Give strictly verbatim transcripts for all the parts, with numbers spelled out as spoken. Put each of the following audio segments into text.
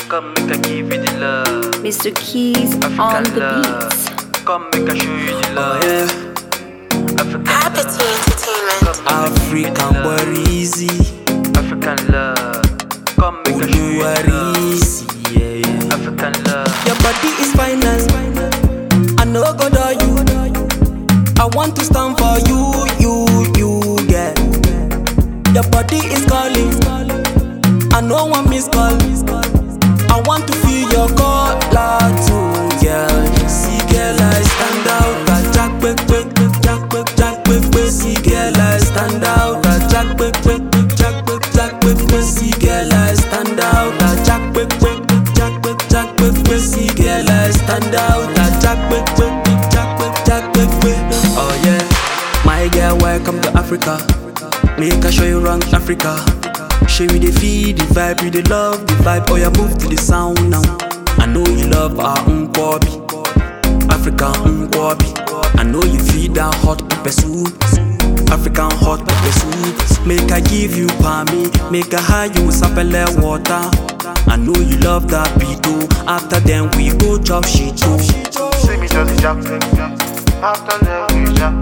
Come make I give you the love. Mister Keys African on the love. beats. Come make I show you the love. Oh yeah, African Appetite love. Entertainment. Come make I give you the African love. boy easy. African love. Come make I show you the love. Easy, yeah, yeah. African love. Your body is finest. I know go do you. I want to stand for you, you, you, yeah. Your body is calling. I know one miss call. I want to feel your call too, girl. See, girl, I stand out. I jack, quick, quick, jack, quick, jack, quick, quick. See, girl, I stand out. I jack, quick, quick, jack, quick, jack, quick, quick. See, girl, I stand out. I jack, quick, quick, jack, quick, jack, quick, quick. See, girl, I stand out. I jack, quick, quick, jack, quick, jack, quick, quick. Oh yeah, my girl, welcome to Africa. Make I show you around Africa. Show you the feel, the vibe, you the love, the vibe. Oh yeah, move to the sound now. I know you love our Nkwobi, African Nkwobi. I know you feel that hot pepper soup, African hot pepper soup. Make I give you palmy, make I hide you with sapele water. I know you love that beat too. After then we go chop shit too. See me just jack, after that we jack,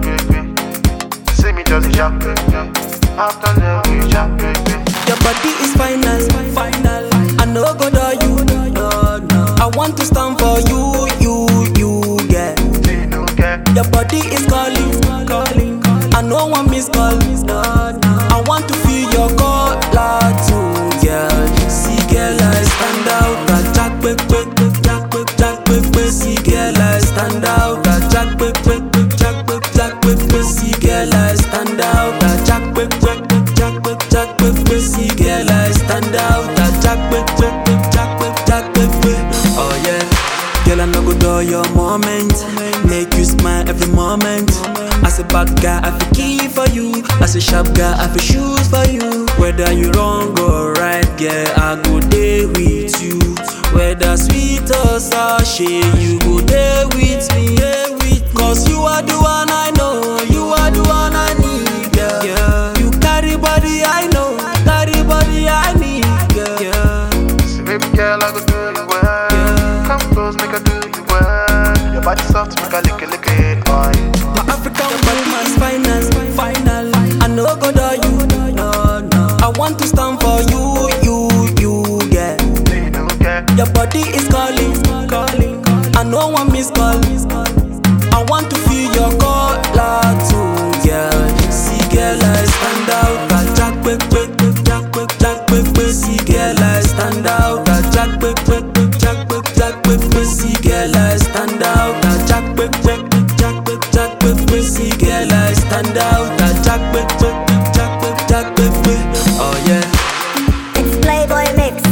see me just jack, after that we jack. Your body is final, final. I know go do you. I want to stand for you, you, you, yeah. Your body is calling, calling. I know one miss call. I want to feel your call too, girl. See, girl, I stand out. I jack, quick, quick, jack, quick, jack, quick, quick. See, girl, I stand out. I jack, quick, quick, jack, quick, jack, quick, quick. See, girl, I stand out. I jack, quick, quick, jack, quick, jack, quick, quick. See, girl, I stand out. I jack, quick, quick, jack, quick, jack, quick, quick. Oh yeah, girl, I no go do your moment. Make you smile every moment. As a bad guy, I feel key for you. As a sharp guy, I feel shoes for you. Whether you wrong or right, girl, I go there with you. Whether sweet or sour, shit, you go there with me. Cause you are the one I know, you are the one I need, girl. Yeah. You carry body I know, carry body I need, girl. Yeah. See, baby girl, I go do you well. Yeah. Come close, make I do you well. Your body soft, make I lick it, lick it, boy. My African body is final, final. I know go do you. I want to stand for you, you, you, yeah. Your body is calling, calling. I know one miss call. I want to feel your call too, girl. See, girl, I stand out. I jack, quick, quick, jack, quick, jack, quick, quick. See, girl, I stand out. I jack, quick, quick, jack, quick, jack, quick, quick. See, girl, I stand out. I jack, quick, quick, jack, quick, jack, quick, quick. See, girl, I stand out. I jack, quick, quick, jack, quick, jack, quick, quick. Oh yeah, It's Playboy Mix.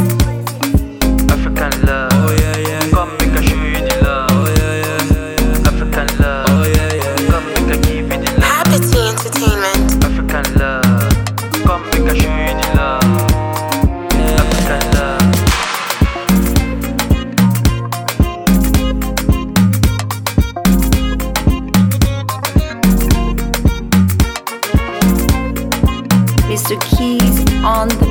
African love. oh yeah, yeah. Come make I show you the love. Oh yeah, yeah. African love. Oh yeah, yeah. Come make I give you the love. Appetite Entertainment. African love. Come make I show you the love. African love. Mister Keys on the